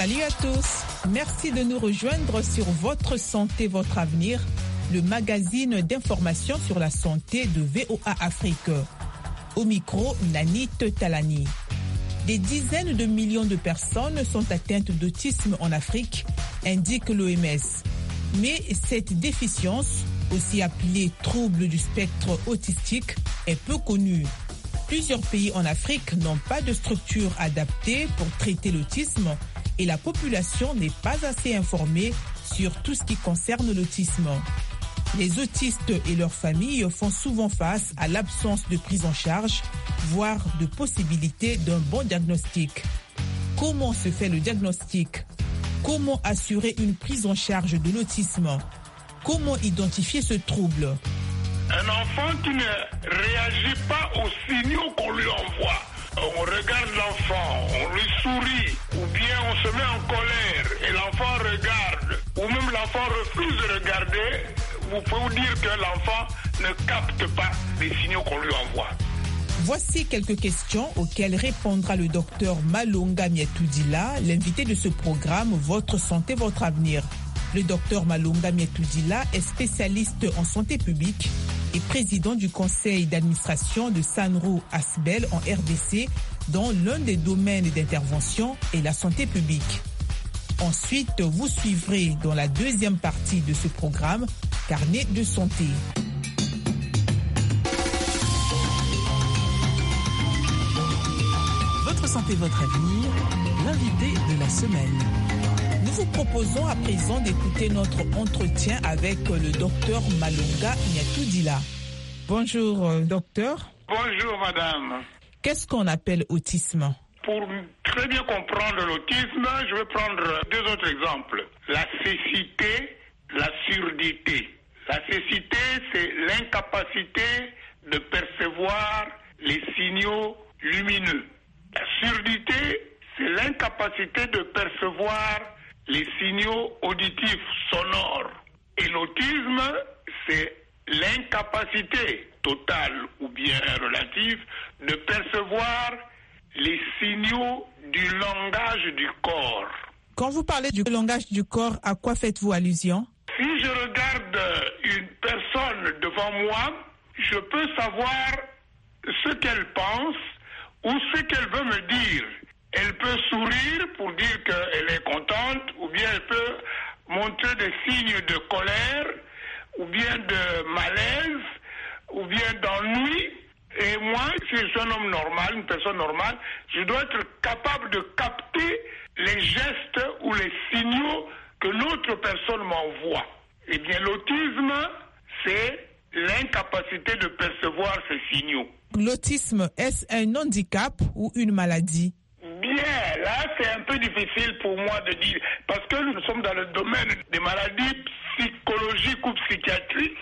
Salut à tous. Merci de nous rejoindre sur Votre Santé, Votre Avenir, le magazine d'information sur la santé de VOA Afrique. Au micro, Nanit Talani. Des dizaines de millions de personnes sont atteintes d'autisme en Afrique, indique l'OMS. Mais cette déficience, aussi appelée trouble du spectre autistique, est peu connue. Plusieurs pays en Afrique n'ont pas de structure adaptée pour traiter l'autisme et la population n'est pas assez informée sur tout ce qui concerne l'autisme. Les autistes et leurs familles font souvent face à l'absence de prise en charge, voire de possibilité d'un bon diagnostic. Comment se fait le diagnostic? Comment assurer une prise en charge de l'autisme? Comment identifier ce trouble? Un enfant qui ne réagit pas aux signaux qu'on lui envoie. On regarde l'enfant, on lui sourit, ou bien on se met en colère et l'enfant regarde, ou même l'enfant refuse de regarder, vous pouvez vous dire que l'enfant ne capte pas les signaux qu'on lui envoie. Voici quelques questions auxquelles répondra le docteur Malonga Mietoudila, l'invité de ce programme Votre Santé, Votre Avenir. Le docteur Malonga Mietoudila est spécialiste en santé publique et président du conseil d'administration de Sanro Asbel en RDC, dont l'un des domaines d'intervention est la santé publique. Ensuite, vous suivrez dans la deuxième partie de ce programme, Carnet de santé. Votre santé, votre avenir, l'invité de la semaine. Nous vous proposons à présent d'écouter notre entretien avec le docteur Malonga Mietoudila. Bonjour, docteur. Bonjour, madame. Qu'est-ce qu'on appelle autisme? Pour très bien comprendre l'autisme, je vais prendre deux autres exemples. La cécité, la surdité. La cécité, c'est l'incapacité de percevoir les signaux lumineux. La surdité, c'est l'incapacité de percevoir les signaux auditifs sonores. Et l'autisme, c'est l'incapacité totale ou bien relative de percevoir les signaux du langage du corps. Quand vous parlez du langage du corps, à quoi faites-vous allusion? Si je regarde une personne devant moi, je peux savoir ce qu'elle pense ou ce qu'elle veut me dire. Elle peut sourire pour dire qu'elle est contente, ou bien elle peut montrer des signes de colère, ou bien de malaise, ou bien d'ennui. Et moi, si je suis un homme normal, une personne normale, je dois être capable de capter les gestes ou les signaux que l'autre personne m'envoie. Eh bien, l'autisme, c'est l'incapacité de percevoir ces signaux. L'autisme, est-ce un handicap ou une maladie? Bien, là, c'est un peu difficile pour moi de dire, parce que nous sommes dans le domaine des maladies psychologiques ou psychiatriques,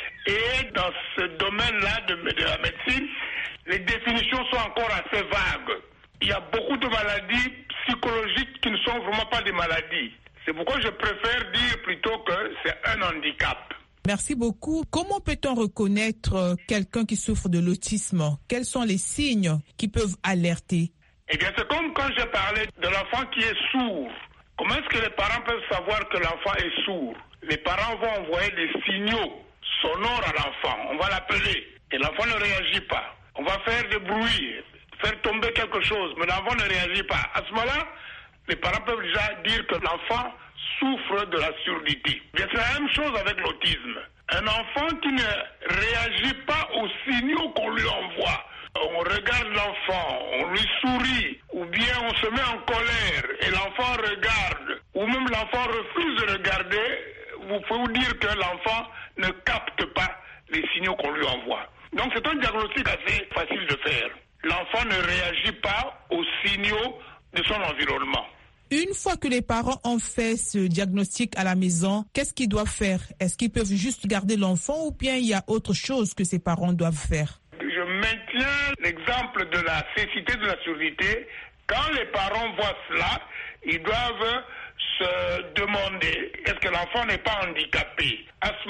et dans ce domaine-là de la médecine, les définitions sont encore assez vagues. Il y a beaucoup de maladies psychologiques qui ne sont vraiment pas des maladies. C'est pourquoi je préfère dire plutôt que c'est un handicap. Merci beaucoup. Comment peut-on reconnaître quelqu'un qui souffre de l'autisme? Quels sont les signes qui peuvent alerter? Eh bien, c'est comme quand je parlais de l'enfant qui est sourd. Comment est-ce que les parents peuvent savoir que l'enfant est sourd? Les parents vont envoyer des signaux sonores à l'enfant. On va l'appeler et l'enfant ne réagit pas. On va faire des bruits, faire tomber quelque chose, mais l'enfant ne réagit pas. À ce moment-là, les parents peuvent déjà dire que l'enfant souffre de la surdité. Bien, c'est la même chose avec l'autisme. Un enfant qui ne réagit pas aux signaux qu'on lui envoie. On regarde l'enfant, on lui sourit, ou bien on se met en colère et l'enfant regarde, ou même l'enfant refuse de regarder, vous pouvez vous dire que l'enfant ne capte pas les signaux qu'on lui envoie. Donc c'est un diagnostic assez facile de faire. L'enfant ne réagit pas aux signaux de son environnement. Une fois que les parents ont fait ce diagnostic à la maison, qu'est-ce qu'ils doivent faire? Est-ce qu'ils peuvent juste garder l'enfant ou bien il y a autre chose que ces parents doivent faire? Je maintiens l'exemple de la cécité, de la surdité. Quand les parents voient cela, ils doivent se demander est-ce que l'enfant n'est pas handicapé. À ce